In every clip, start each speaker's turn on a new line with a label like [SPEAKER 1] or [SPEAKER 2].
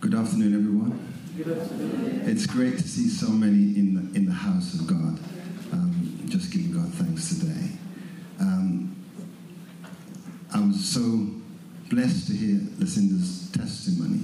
[SPEAKER 1] Good afternoon, everyone.
[SPEAKER 2] Good afternoon.
[SPEAKER 1] It's great to see so many in the house of God. Just giving God thanks today. I was so blessed to hear Lucinda's testimony.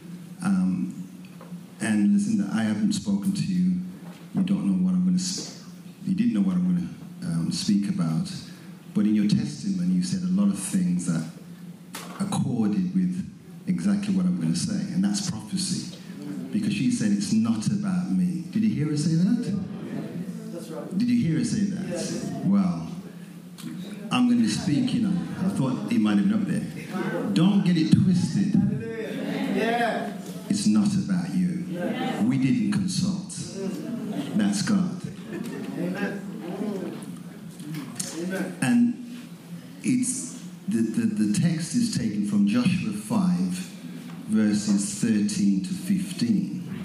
[SPEAKER 1] And Lucinda, I haven't spoken to you. You don't know what I'm going to. You didn't know what I'm going to speak about. But in your testimony, you said a lot of things that accorded with exactly what I'm going to say, and that's prophecy. Because she said, it's not about me. Did you hear her say that?
[SPEAKER 2] That's right.
[SPEAKER 1] Did you hear her say that?
[SPEAKER 2] Yes.
[SPEAKER 1] Well, I'm going to speak, I thought it might have been up there. Don't get it twisted.
[SPEAKER 2] Yeah.
[SPEAKER 1] It's not about you.
[SPEAKER 2] Yeah.
[SPEAKER 1] We didn't consult. That's God.
[SPEAKER 2] Amen. Amen.
[SPEAKER 1] And it's the text is taken from Joshua 5, verses 13 to 15.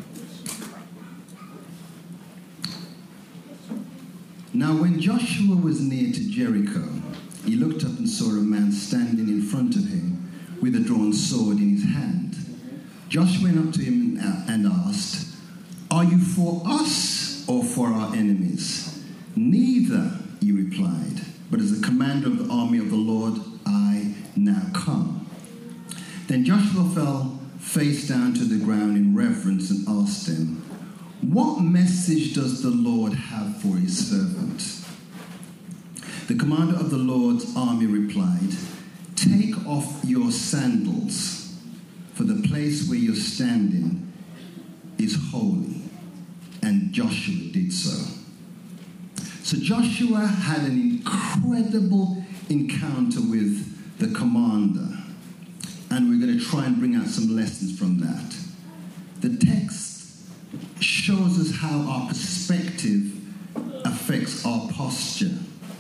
[SPEAKER 1] Now when Joshua was near to Jericho, he looked up and saw a man standing in front of him with a drawn sword in his hand. Joshua went up to him and asked, "Are you for us or for our enemies?" "Neither," he replied, "but as the commander of the army of the Lord, I now come." Then Joshua fell face down to the ground in reverence and asked him, "What message does the Lord have for his servant?" The commander of the Lord's army replied, "Take off your sandals, for the place where you're standing is holy." And Joshua did so. So Joshua had an incredible encounter with the commander. And we're going to try and bring out some lessons from that. The text shows us how our perspective affects our posture.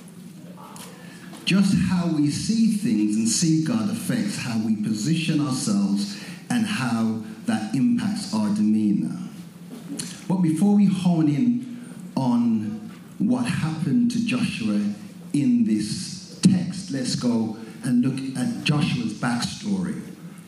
[SPEAKER 1] Just how we see things and see God affects how we position ourselves and how that impacts our demeanor. But before we hone in on what happened to Joshua in this text, let's go and look at Joshua's backstory.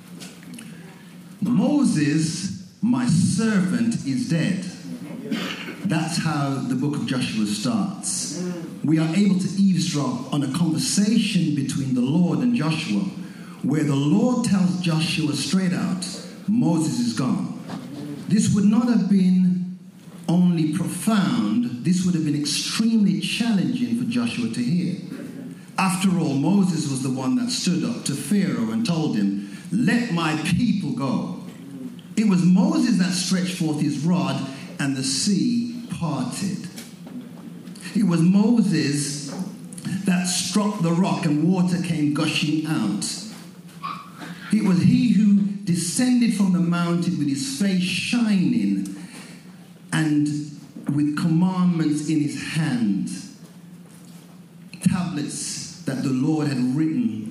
[SPEAKER 1] Moses, my servant, is dead. That's how the book of Joshua starts. We are able to eavesdrop on a conversation between the Lord and Joshua, where the Lord tells Joshua straight out, Moses is gone. This would not have been only profound, this would have been extremely challenging for Joshua to hear. After all, Moses was the one that stood up to Pharaoh and told him, "Let my people go." It was Moses that stretched forth his rod and the sea parted. It was Moses that struck the rock and water came gushing out. It was he who descended from the mountain with his face shining and with commandments in his hand. Tablets that the Lord had written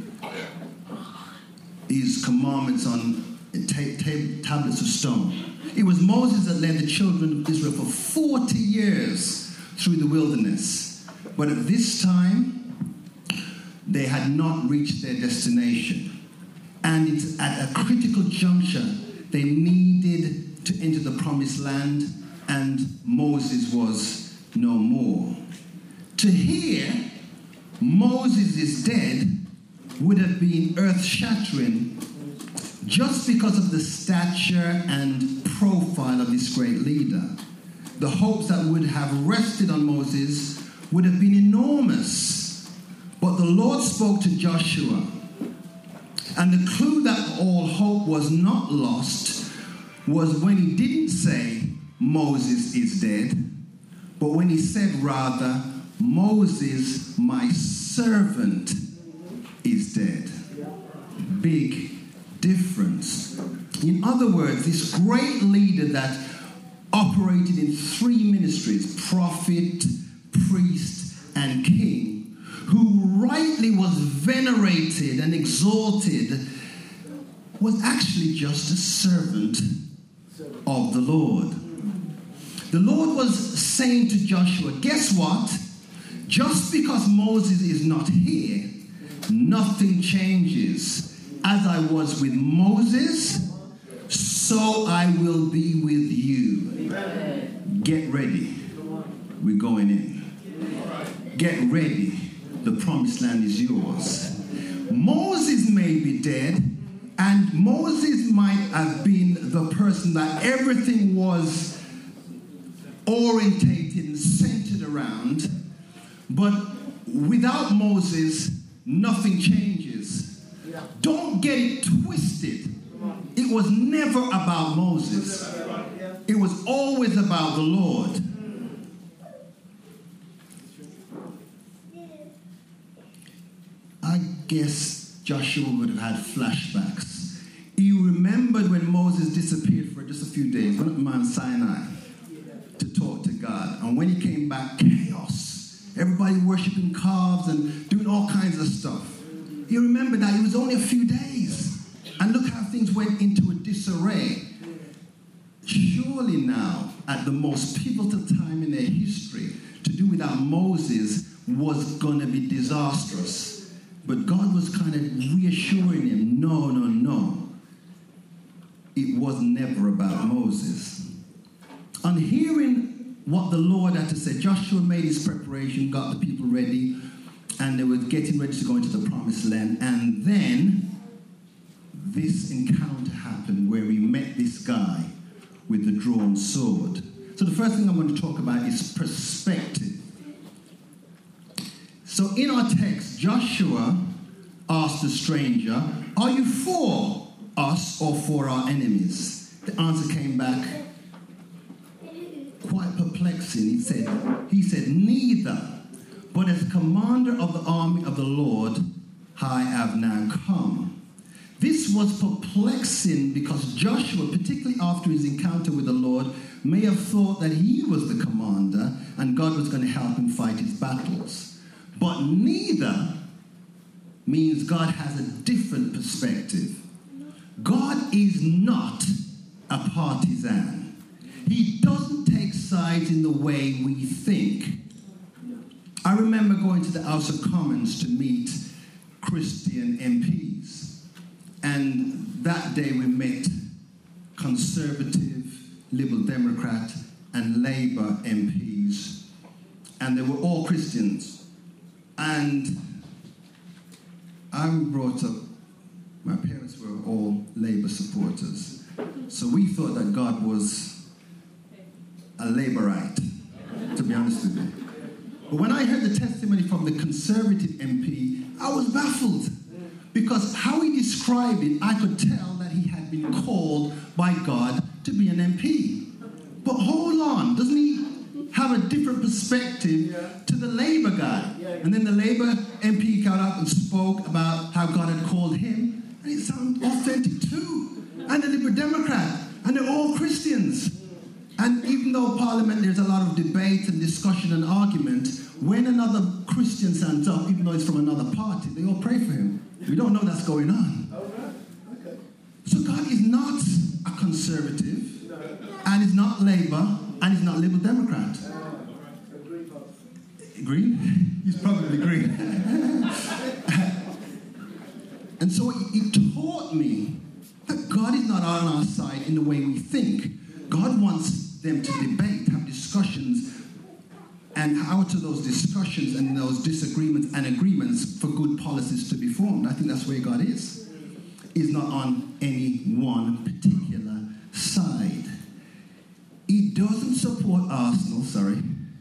[SPEAKER 1] his commandments on tablets of stone. It was Moses that led the children of Israel for 40 years through the wilderness. But at this time, they had not reached their destination. And it's at a critical juncture, they needed to enter the promised land, and Moses was no more. To hear Moses is dead would have been earth-shattering just because of the stature and profile of this great leader. The hopes that would have rested on Moses would have been enormous. But the Lord spoke to Joshua, and the clue that all hope was not lost was when he didn't say, Moses is dead, but when he said rather, Moses, my servant, is dead. Big difference. In other words, this great leader that operated in three ministries, prophet, priest, and king, who rightly was venerated and exalted, was actually just a servant of the Lord. The Lord was saying to Joshua, guess what? Just because Moses is not here, nothing changes. As I was with Moses, so I will be with you.
[SPEAKER 2] Amen.
[SPEAKER 1] Get ready.
[SPEAKER 2] Come on.
[SPEAKER 1] We're going in. Get ready. The promised land is yours. Moses may be dead, and Moses might have been the person that everything was orientated and centered around, but without Moses, nothing changes.
[SPEAKER 2] Yeah.
[SPEAKER 1] Don't get it twisted. It was never about Moses. It was always about the Lord. I guess Joshua would have had flashbacks. He remembered when Moses disappeared for just a few days, went up Mount Sinai to talk to God. And when he came back, chaos. Everybody worshiping calves and doing all kinds of stuff. He remembered that it was only a few days. And look how things went into a disarray. Surely now, at the most pivotal time in their history, to do without Moses was going to be disastrous. But God was kind of reassuring him, no, no, no. It was never about Moses. On hearing what the Lord had to say, Joshua made his preparation, got the people ready, and they were getting ready to go into the promised land. And then this encounter happened where he met this guy with the drawn sword. So the first thing I'm going to talk about is perspective. So in our text, Joshua asked the stranger, are you for us or for our enemies? The answer came back quite perplexing. He said, neither, but as commander of the army of the Lord, I have now come. This was perplexing because Joshua, particularly after his encounter with the Lord, may have thought that he was the commander and God was going to help him fight his battles. But neither means God has a different perspective. God is not a partisan. He doesn't take sides in the way we think. I remember going to the House of Commons to meet Christian MPs. And that day we met Conservative, Liberal Democrat, and Labour MPs. And they were all Christians. And I'm brought up, my parents were all Labour supporters. So we thought that God was a Labourite, to be honest with you. But when I heard the testimony from the Conservative MP, I was baffled. Because how he described it, I could tell that he had been called by God to be an MP. But hold on, doesn't he have a different perspective to the Labour guy? And then the Labour MP got up and spoke about how God had called him, and it sounded authentic too. And the Liberal Democrat, and they're all Christians. And even though Parliament, there's a lot of debate and discussion and argument, when another Christian stands up, even though it's from another party, they all pray for him. We don't know that's going on.
[SPEAKER 2] Okay.
[SPEAKER 1] So God is not a conservative, and he's not Labour, and he's not Liberal Democrat. Green? He's probably green. And so it taught me that God is not on our side in the way we think. God wants them to debate, have discussions, and out of those discussions and those disagreements and agreements for good policies to be formed. I think that's where God is. He's not on any one particular side. He doesn't support Arsenal, sorry.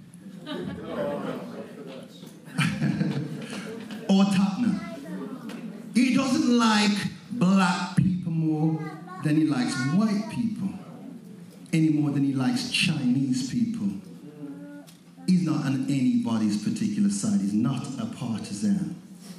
[SPEAKER 1] Or Tottenham. He doesn't like black people more than he likes white people. Any more than he likes Chinese people. He's not on anybody's particular side. He's not a partisan.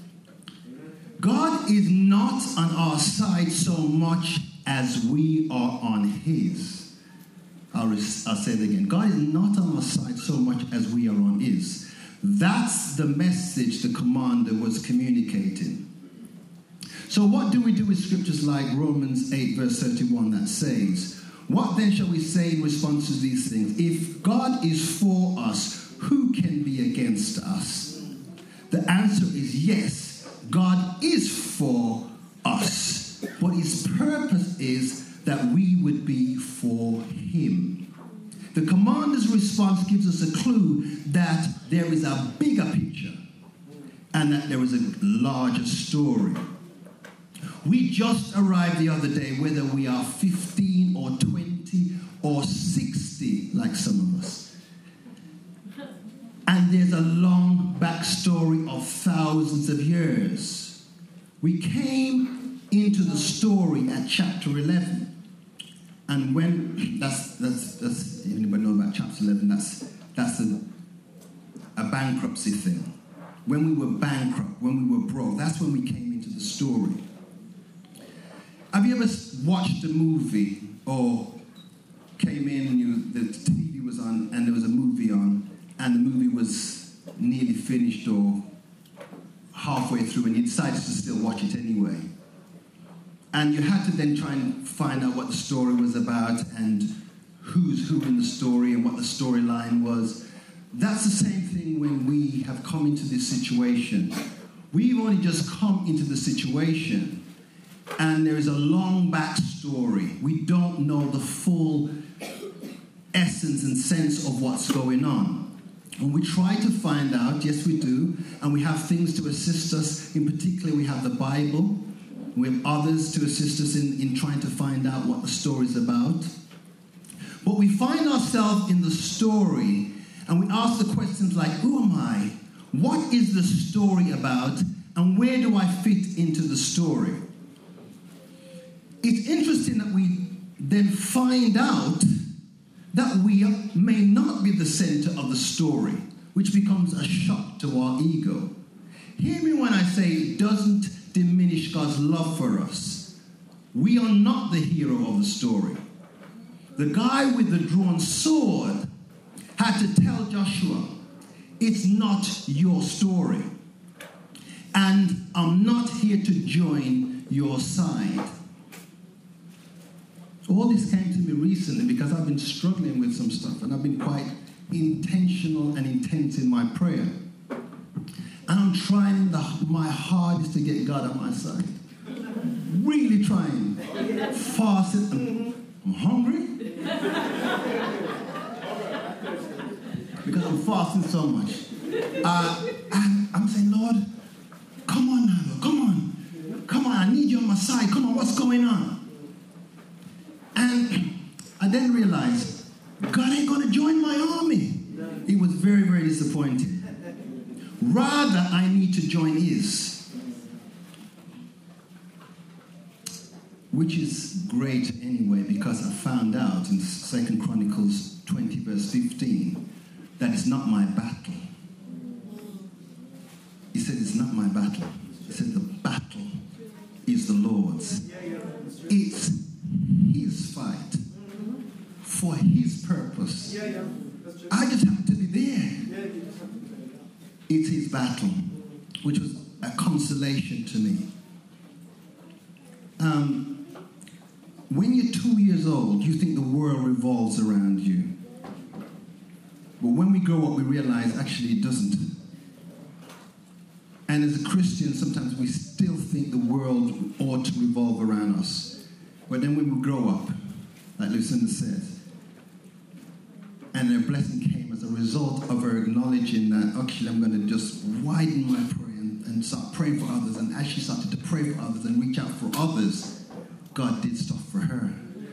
[SPEAKER 1] God is not on our side so much as we are on his. I'll say it again. God is not on our side so much as we are on his. That's the message the commander was communicating. So what do we do with scriptures like Romans 8 verse 31 that says, what then shall we say in response to these things? If God is for us, who can be against us? The answer is yes, God is for us. But his purpose is that we would be for him. The commander's response gives us a clue that there is a bigger picture and that there is a larger story. We just arrived the other day, whether we are 15 or 20 or 60, like some of us. And there's a long backstory of thousands of years. We came into the story at chapter 11. And when, that's anybody know about chapter 11? That's a bankruptcy thing. When we were bankrupt, when we were broke, that's when we came into the story. Have you ever watched a movie or came in and the TV was on and there was a movie on and the movie was nearly finished or halfway through and you decided to still watch it anyway? And you had to then try and find out what the story was about and who's who in the story and what the storyline was. That's the same thing when we have come into this situation. We've only just come into the situation and there is a long backstory. We don't know the full essence and sense of what's going on. And we try to find out, yes we do, and we have things to assist us. In particular, we have the Bible. We have others to assist us in trying to find out what the story is about. But we find ourselves in the story and we ask the questions like, who am I? What is the story about? And where do I fit into the story? It's interesting that we then find out that we may not be the center of the story, which becomes a shock to our ego. Hear me when I say it doesn't diminish God's love for us. We are not the hero of the story. The guy with the drawn sword had to tell Joshua, it's not your story. And I'm not here to join your side. All this came to me recently because I've been struggling with some stuff and I've been quite intentional and intense in my prayer. And I'm trying my hardest to get God on my side. Really trying. Fasting. I'm hungry. Because I'm fasting so much. And I'm saying, Lord, come on now, come on. Come on, I need you on my side. Come on, what's going on? And I then realized, God ain't going to join my army. It was very, very disappointing. Rather, I need to join his. Which is great anyway, because I found out in 2 Chronicles 20, verse 15, that it's not my battle. He said, it's not my battle. He said, the battle is the Lord's. It's his fight for his purpose. I just happen to be there. It's his battle, which was a consolation to me. When you're 2 years old, you think the world revolves around you. But when we grow up, we realize actually it doesn't. And as a Christian, sometimes we still think the world ought to revolve around us. But then when we grow up, like Lucinda says, and their blessing came as a result of her acknowledging that, actually, I'm going to just widen my prayer and start praying for others. And as she started to pray for others and reach out for others, God did stuff for her.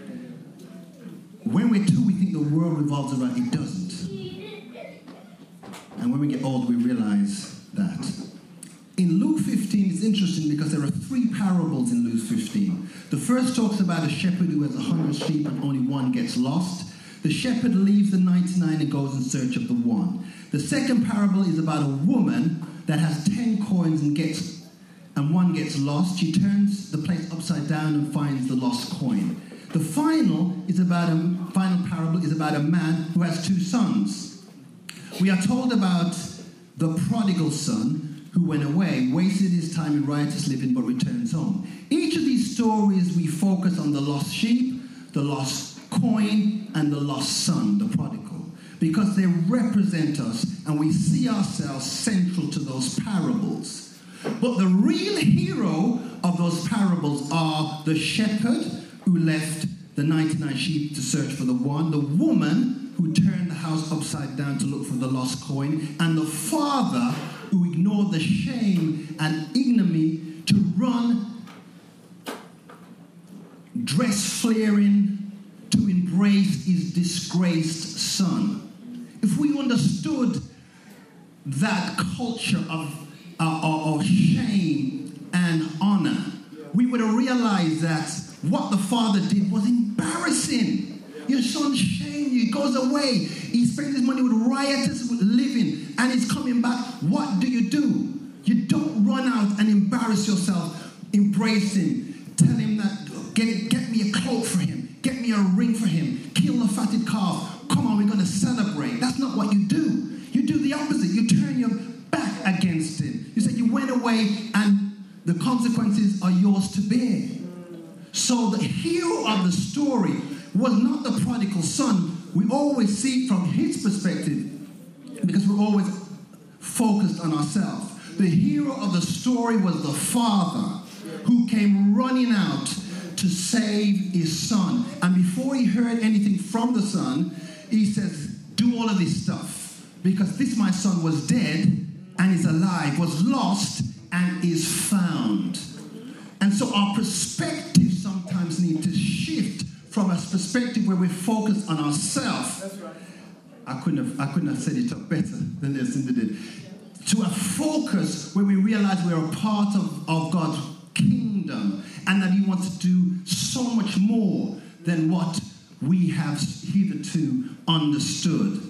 [SPEAKER 1] When we're 2, we think the world revolves around. It doesn't. And when we get old, we realize that. In Luke 15, it's interesting because there are 3 parables in Luke 15. The first talks about a shepherd who has 100 sheep and only one gets lost. The shepherd leaves the 99 and goes in search of the one. The second parable is about a woman that has 10 coins and one gets lost. She turns the place upside down and finds the lost coin. The final parable is about a man who has 2 sons. We are told about the prodigal son who went away, wasted his time in riotous living, but returns home. Each of these stories, we focus on the lost sheep, the lost coin, and the lost son, the prodigal, because they represent us and we see ourselves central to those parables. But the real hero of those parables are the shepherd who left the 99 sheep to search for the one, the woman who turned the house upside down to look for the lost coin, and the father who ignored the shame and ignominy to run, dress flaring, to embrace his disgraced son. If we understood that culture of shame and honor, we would have realized that what the father did was embarrassing. Your son shamed you, he goes away. He spent his money with riotous living, and he's coming back. What do? You don't run out and embarrass yourself. Embrace him. Tell him that, get me a cloak for him. Get me a ring for him. Kill the fatted calf. Come on, we're going to celebrate. That's not what you do. You do the opposite. You turn your back against him. You say you went away and the consequences are yours to bear. So the hero of the story was not the prodigal son. We always see it from his perspective because we're always focused on ourselves. The hero of the story was the father who came running out to save his son. And before he heard anything from the son, he says, do all of this stuff because this my son was dead and is alive, was lost and is found. And so our perspective sometimes needs to shift from a perspective where we're focused on ourselves.
[SPEAKER 2] That's right.
[SPEAKER 1] I couldn't have said it up better than this did. To a focus where we realize we're a part of God's kingdom and that he wants to do so much more than what we have hitherto understood.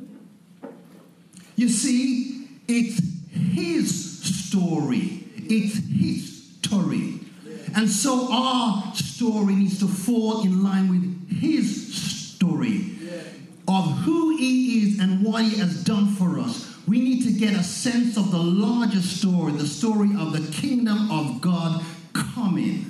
[SPEAKER 1] You see, it's his story. It's his story. And so our story needs to fall in line with his story of who he is and what he has done for us. We need to get a sense of the larger story, the story of the kingdom of God coming.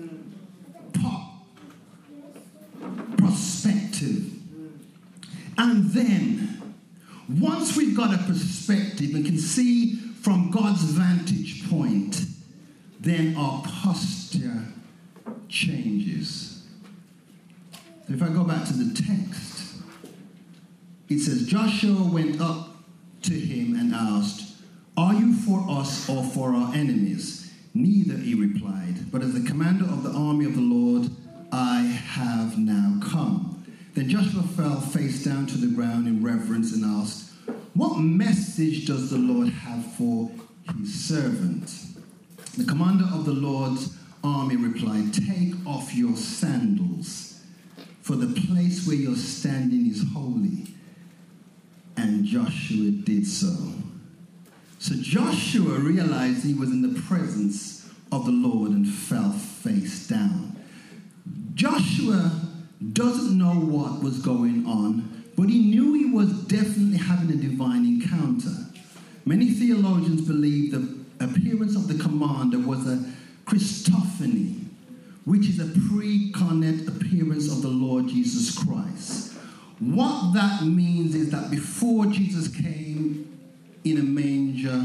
[SPEAKER 1] Perspective. And then, once we've got a perspective and can see from God's vantage point, then our posture changes. So if I go back to the text, it says, Joshua went up to him and asked, are you for us or for our enemies? Neither, he replied, but as the commander of the army of the Lord, I have now come. Then Joshua fell face down to the ground in reverence and asked, what message does the Lord have for his servant? The commander of the Lord's army replied, take off your sandals, for the place where you're standing is holy. And Joshua did so. So Joshua realized he was in the presence of the Lord and fell face down. Joshua doesn't know what was going on, but he knew he was definitely having a divine encounter. Many theologians believe the appearance of the commander was a Christophany, which is a pre-incarnate appearance of the Lord Jesus Christ. What that means is that before Jesus came in a manger,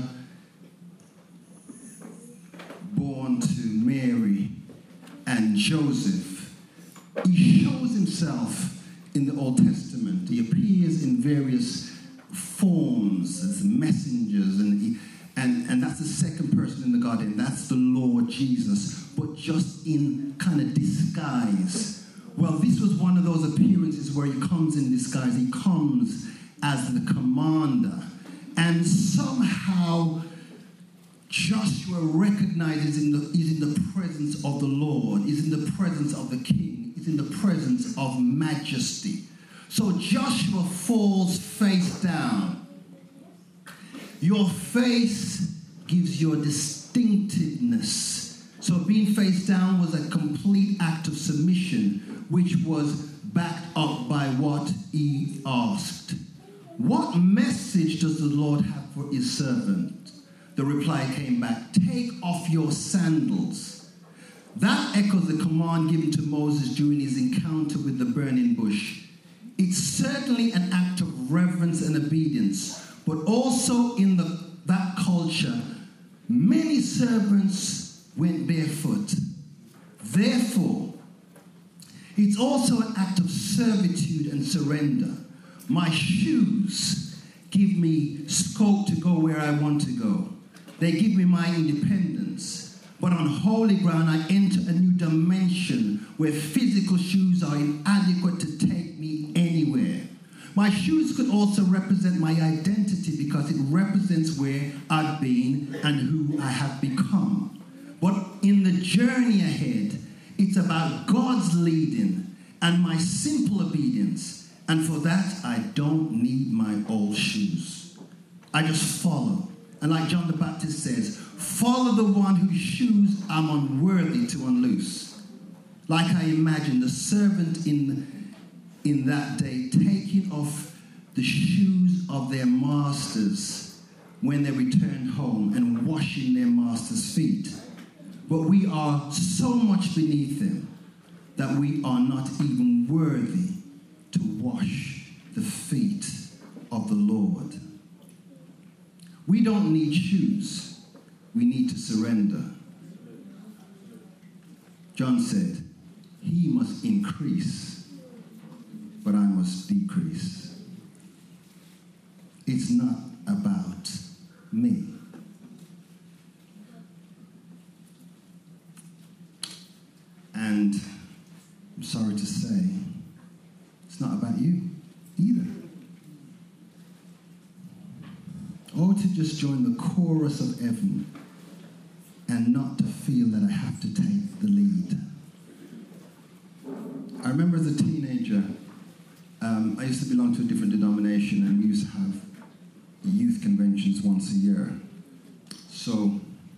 [SPEAKER 1] born to Mary and Joseph, he shows himself in the Old Testament. He appears in various forms as messengers, and that's the second person in the Godhead. That's the Lord Jesus, but just in kind of disguise. Well, this was one of those appearances where he comes in disguise. He comes as the commander. And somehow Joshua recognizes he's in the presence of the Lord. He's in the presence of the king. He's in the presence of majesty. So Joshua falls face down. Your face gives your distinctiveness. So being face down was a complete act of submission, which was backed up by what he asked. What message does the Lord have for his servant? The reply came back, take off your sandals. That echoes the command given to Moses during his encounter with the burning bush. It's certainly an act of reverence and obedience, but also in that culture, many servants went barefoot. Therefore, It's also an act of servitude and surrender. My shoes give me scope to go where I want to go. They give me my independence. But on holy ground, I enter a new dimension where physical shoes are inadequate to take me anywhere. My shoes could also represent my identity because it represents where I've been and who I have become. But in the journey ahead, it's about God's leading and my simple obedience. And for that, I don't need my old shoes. I just follow. And like John the Baptist says, follow the one whose shoes I'm unworthy to unloose. Like I imagine the servant in that day taking off the shoes of their masters when they returned home and washing their master's feet. But we are so much beneath them that we are not even worthy to wash the feet of the Lord. We don't need shoes. We need to surrender. John said, he must increase, but I must decrease. It's not about me. And I'm sorry to say, it's not about you either. Or to just join the chorus of heaven and not to feel that I have to take the lead. I remember as a teenager, I used to belong to a different denomination, and we used to have youth conventions once a year. So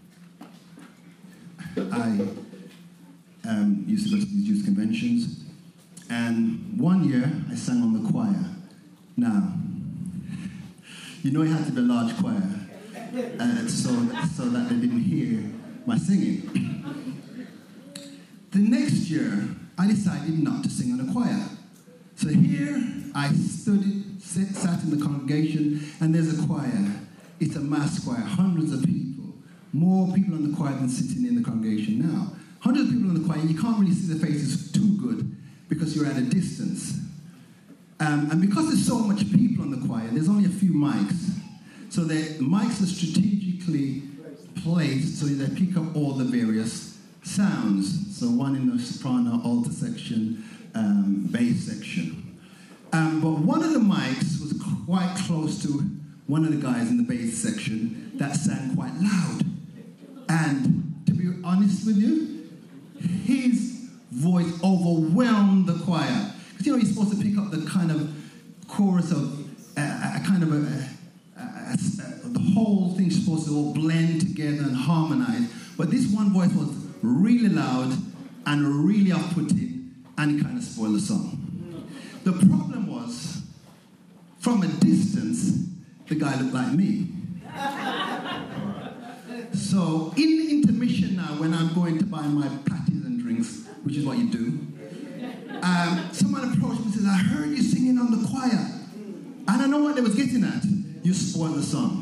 [SPEAKER 1] I used to go to these youth conventions, and one year I sang on the choir. Now, you know it had to be a large choir, so that they didn't hear my singing. The next year, I decided not to sing on the choir. So here I sat in the congregation, and there's a choir. It's a mass choir, hundreds of people. More people in the choir than sitting in the congregation now. Hundreds of people in the choir, you can't really see their faces too good because you're at a distance. And because there's so much people in the choir, there's only a few mics. So the mics are strategically placed so they pick up all the various sounds. So one in the soprano, alto section, bass section. But one of the mics was quite close to one of the guys in the bass section that sang quite loud. And to be honest with you, his voice overwhelmed the choir. Because, you're supposed to pick up the kind of chorus of the whole thing's supposed to all blend together and harmonize. But this one voice was really loud and really off-putting, and it kind of spoiled the song. The problem was, from a distance, the guy looked like me. So in the intermission now, when I'm going to buy my patties and drinks, which is what you do, someone approached me and said, I heard you singing on the choir. I don't know what they was getting at. You spoiled the song.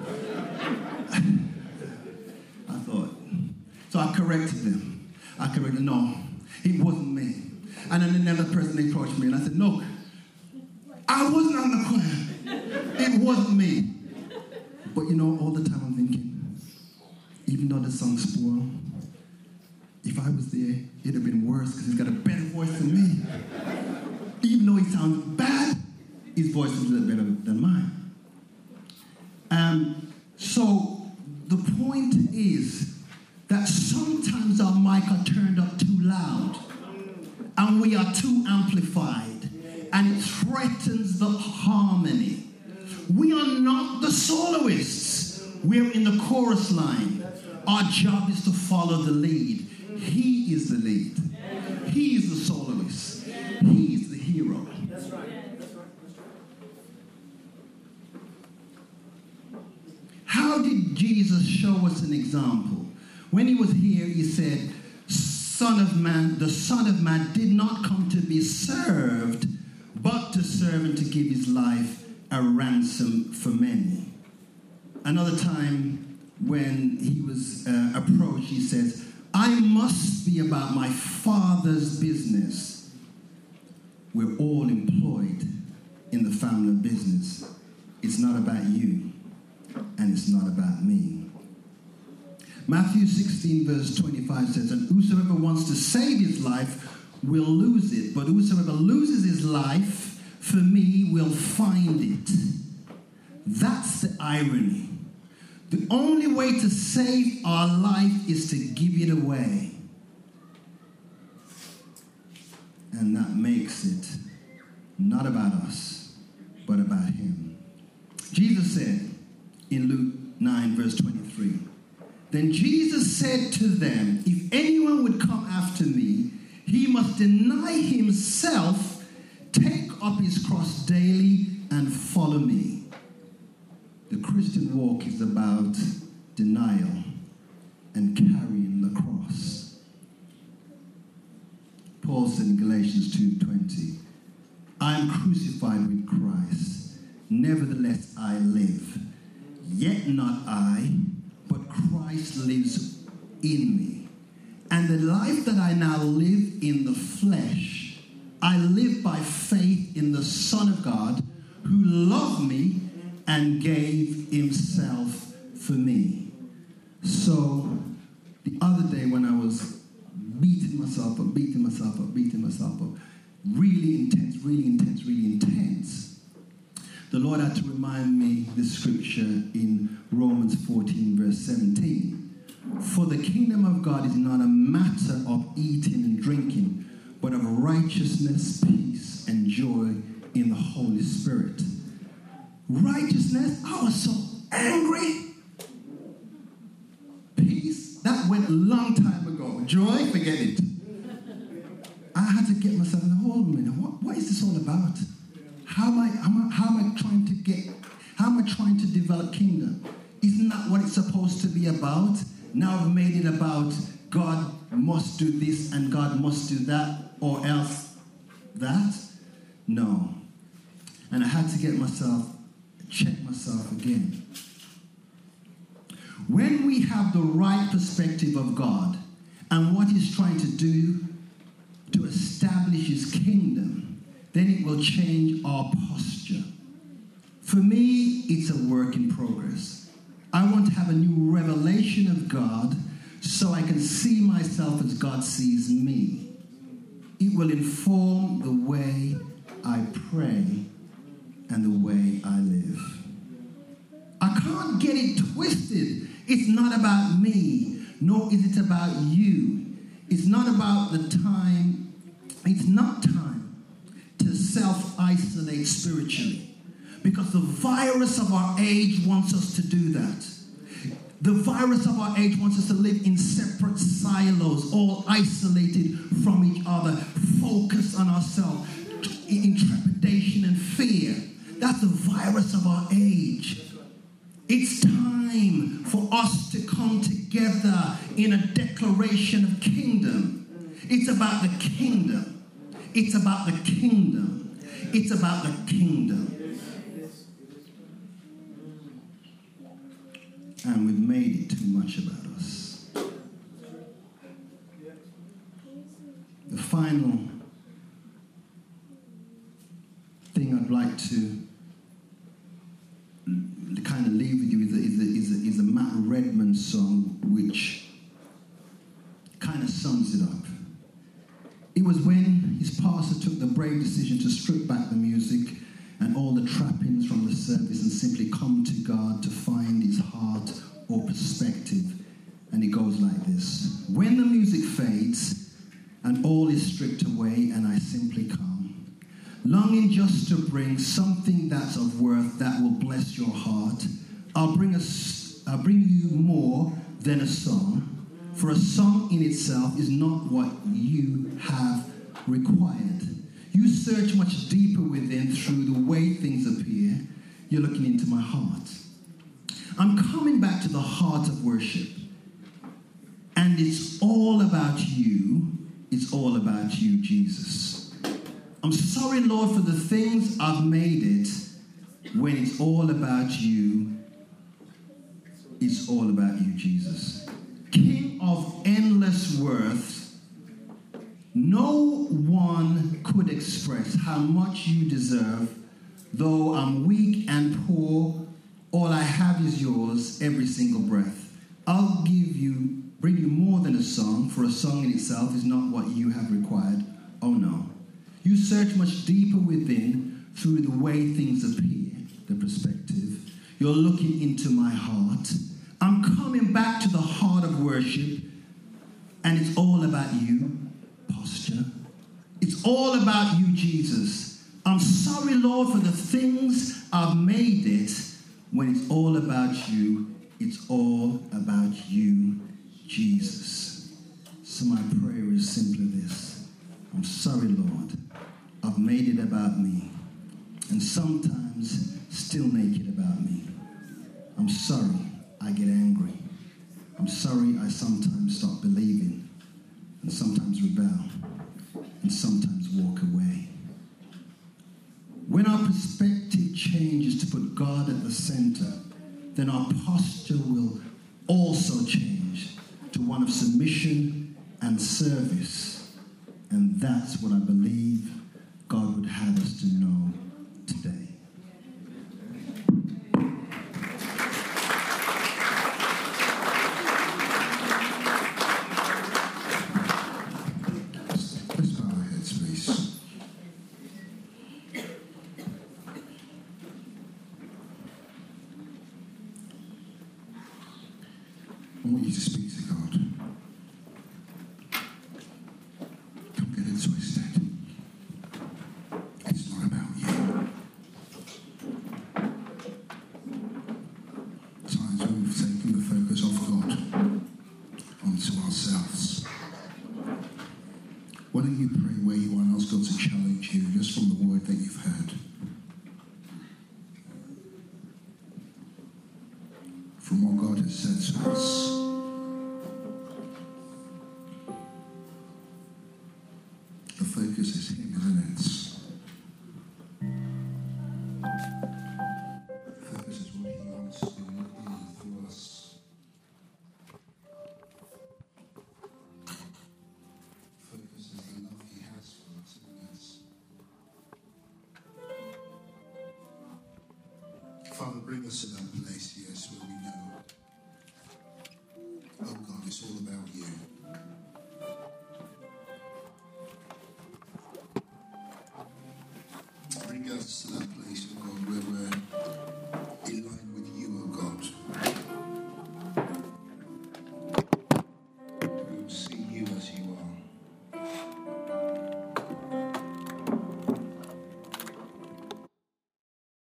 [SPEAKER 1] I thought. So I corrected them. No, it wasn't me. And then another person approached me and I said, no, I wasn't on the choir. It wasn't me. But all the time I'm thinking, even though the song's spoiled, if I was there, it'd have been worse because he's got a better voice than me. Even though he sounds bad, his voice is a little better than mine. So the point is that sometimes our mic are turned up too loud and we are too amplified and it threatens the harmony. We are not the soloists. We're in the chorus line. Our job is to follow the lead. He is the lead. He is the soloist. He is the hero.
[SPEAKER 2] That's right.
[SPEAKER 1] How did Jesus show us an example? When he was here, he said, the Son of Man did not come to be served, but to serve and to give his life a ransom for many. Another time when he was approached, he says, I must be about my Father's business. we're all employed in the family business. It's not about you, and it's not about me. Matthew 16 verse 25 says, and whosoever wants to save his life will lose it, but whosoever loses his life for me will find it. That's the irony. The only way to save our life is to give it away. And that makes it not about us, but about him. Jesus said in Luke 9 verse 23, then Jesus said to them, if anyone would come after me, he must deny himself, take up his cross daily, and follow me. The Christian walk is about denial and carrying the cross. Paul said in Galatians 2:20, I am crucified with Christ. Nevertheless I live. Yet not I, but Christ lives in me. And the life that I now live in the flesh, I live by faith in the Son of God, who loved me and gave himself for me. So the other day when I was beating myself up, really intense, the Lord had to remind me the scripture in Romans 14 verse 17. For the kingdom of God is not a matter of eating and drinking, but of righteousness, peace, and joy in the Holy Spirit. Righteousness, I was so angry. Peace, that went a long time ago. Joy, forget it. I had to get myself in the hold a minute. What is this all about? How am I trying to develop kingdom? Isn't that what it's supposed to be about? Now I've made it about God must do this and God must do that, or else that? No. And I had to check myself again. When we have the right perspective of God and what he's trying to do to establish his kingdom, then it will change our posture. For me, it's a work in progress. I want to have a new revelation of God so I can see myself as God sees me. It will inform the way I pray and the way I live. I can't get it twisted. It's not about me, nor is it about you. It's not about the time. It's not time to self-isolate spiritually. Because the virus of our age wants us to do that. The virus of our age wants us to live in separate silos, all isolated from each other, focused on ourselves, in trepidation and fear. That's the virus of our age. It's time for us to come together in a declaration of kingdom. It's about the kingdom. It's about the kingdom. It's about the kingdom. And we've made it too much about us. The final thing I'd like to kind of leave with you is a Matt Redman song which kind of sums it up. It was when his pastor took the brave decision to strip back the music and all the trappings from the service and simply come to God to find his heart or perspective. And it goes like this. When the music fades and all is stripped away and I simply come, longing just to bring something that's of worth that will bless your heart, I'll bring you more than a song, for a song in itself is not what you have required. You search much deeper within through the way things appear. You're looking into my heart. I'm coming back to the heart of worship. And it's all about you. It's all about you, Jesus. I'm sorry, Lord, for the things I've made it when it's all about you. It's all about you, Jesus. King of endless worth, No one could express how much you deserve. Though I'm weak and poor, all I have is yours, every single breath. I'll bring you more than a song, for a song in itself is not what you have required. Oh no. You search much deeper within through the way things appear, the perspective. You're looking into my heart. I'm coming back to the heart of worship, and it's all about you, posture. It's all about you, Jesus. I'm sorry, Lord, for the things I've made it. When it's all about you, it's all about you, Jesus. So my prayer is simply this. I'm sorry, Lord. I've made it about me, and sometimes still make it about me. I'm sorry I get angry. I'm sorry I sometimes stop believing, and sometimes rebel, and sometimes walk away. When our perspective changes to put God at the center, then our posture will also change to one of submission and service. And that's what I believe God would have us to know today.
[SPEAKER 3] Let's bow our heads, please. I want you to speak to God. Don't get it twisted. It's not about you. Times we've taken the focus off God onto ourselves. Why don't you pray where you are and ask God to challenge you just from the word that you've heard? From what God has said to us. The focus is Him, isn't it? The focus is what He wants to do in and through us. Focus is the love He has for us, isn't it? Father, bring us to that place, yes, where we know, oh God, it's all about you. Bring us to that place, oh God, where we're